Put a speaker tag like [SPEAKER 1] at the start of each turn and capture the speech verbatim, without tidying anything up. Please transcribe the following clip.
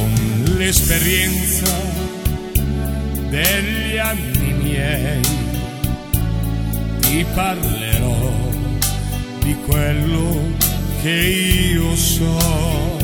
[SPEAKER 1] con l'esperienza degli anni miei ti parlerò di quello che io so.